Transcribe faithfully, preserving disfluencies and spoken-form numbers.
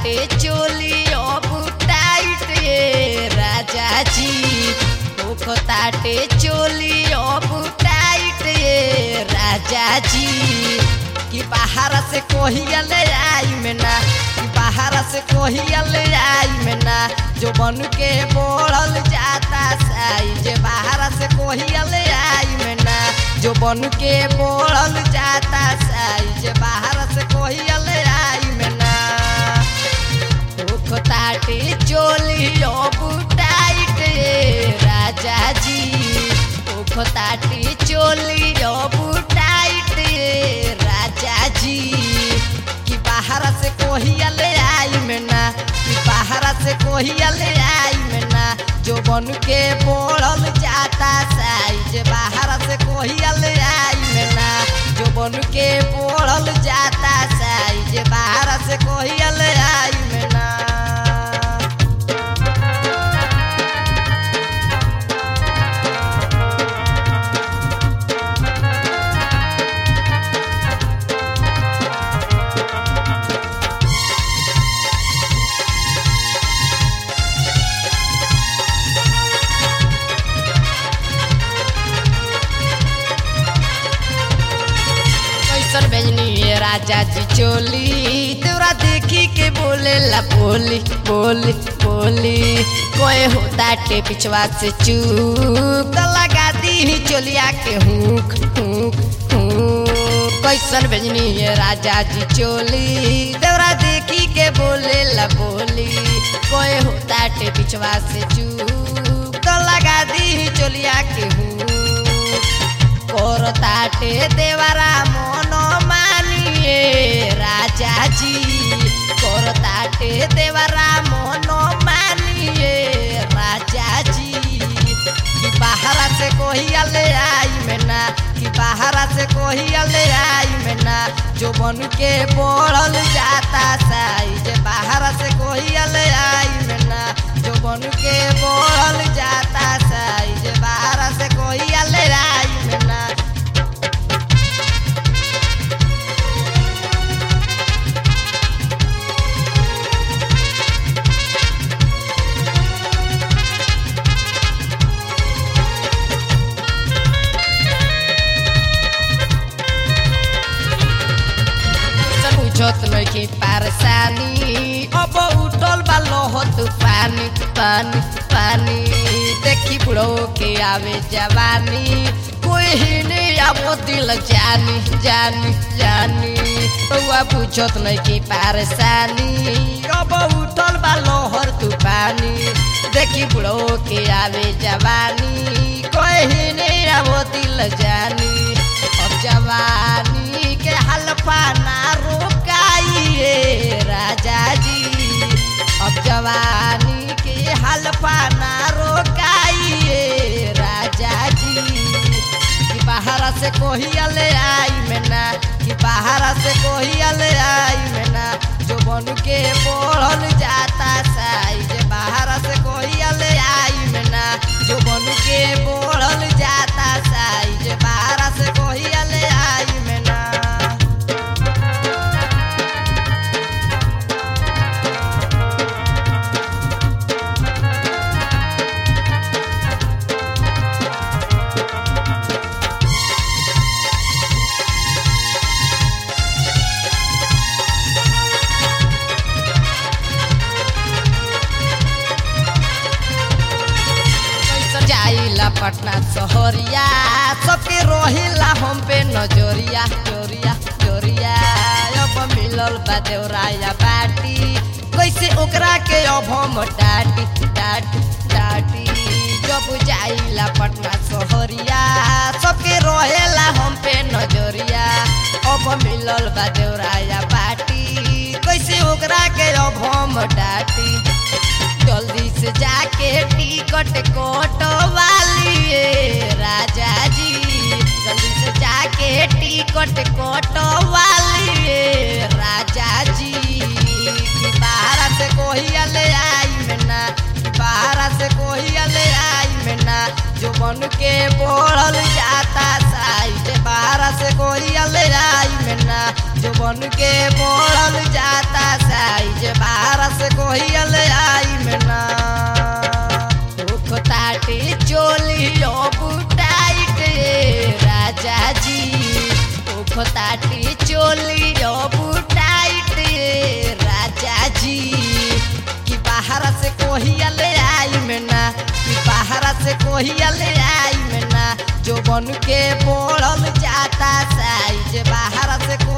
ताटे चोली अब टाइट ये राजा जी होख ताटे चोली अब टाइट ये राजा जी कि बाहर से कोहिया ले आई में ना कि बाहर से कोहिया ले आई में ना जो बन के बोढ़ल जाता साइज बाहर से कोहिया ले आई में ना जो बन के बोढ़ल जाता साइज बाहर से कोहिया ले आई में ना ताटे चोली अब टाइट ये राजा जी ओख ताटे चोली अब टाइट ये राजा जी कि बाहर से कोहिया ले आई में ना कि बाहर से कोहिया ले आई में ना जो बन के बोढ़ल जाता साइज बाहर से कोहिया ले आई में ना जो बन के बोढ़ल जाता साइज बाहर से कोहिया ले आई में ना बेजनी राजा जी चोली तोरा देखी के बोले ला बोली बोली बोली कोई होता टे पिछवा से चूक लगा दी चोलिया के हुक हुक हुक कैसन बेजनी राजा जी चोली तोरा देखी के बोले ला बोली कोई होता टे पिछवा से चूक लगा दी चोलिया के हुक कोर ताटे देवरा मोनो मानिए राजा जी कोर ताटे देवरा मोनो मानिए राजा जी कि बाहर से कोहिया ले आई में ना कि बाहर से कोहिया ले आई में ना जो बन के बोढ़ल जाता साइज बाहर से कोहिया ले आई में ना जो बन के बोढ़ल जाता साइज बाहर से कोहिया ले आई में ना बुझत नहीं परेशानी अब उठल बा लहत पानी पानी पानी देखी बुढ़ो के आवे जवानी कोई ही नहीं आवो दिल जानी जानी जानी बउआ बुझत नहीं परेशानी अब उठल बा लहर तूफानी देखी बुढ़ो के आवे जवानी कोई ही नहीं आवो दिल जानी अब जवानी के हल्फा ना रोकाइए राजा जी अब जवानी के हल्फा ना रोकाइए राजा जी कि बाहर से कोहिया ले आई में ना कि बाहर से कोहिया ले आई में ना जो बन के बोढ़ल जाता साइज बाहर से कोहिया ले आई में ना जो बन के बोढ़ल जाता साइज बाहर से कोहिया ले आई में ना पटना शहरिया सबके रोहिला हम पे नजरिया जोरिया जोरिया अब मिलल बा देवराया बाटी कैसे ओकरा के अब हम डाटी डाटी डाटी जब जाइला पटना शहरिया सबके रोहेला हम पे नजरिया अब मिलल बा देवराया बाटी कैसे ओकरा के अब हम डाटी जल्दी से जाके टिकट कटवालिए राजा जी जल्दी से जाके टिकट कटवालिए राजा जी कि बाहर से कोहिया ले आई में ना बाहर से कोहिया ले आई में ना जो बन के बोढ़ल जाता साइज बाहर से कोहिया ले आई में ना जो बन के बढ़ल जाता साइज बाहर से कोहियल आई में ना ताटे चोली टाइट राजा जी ताटे चोली टाइट राजा जी कि बाहर से कोहियल आई में ना कि बाहर से कोहियल आई में ना जो बन के बढ़ल जाता साइज बाहर से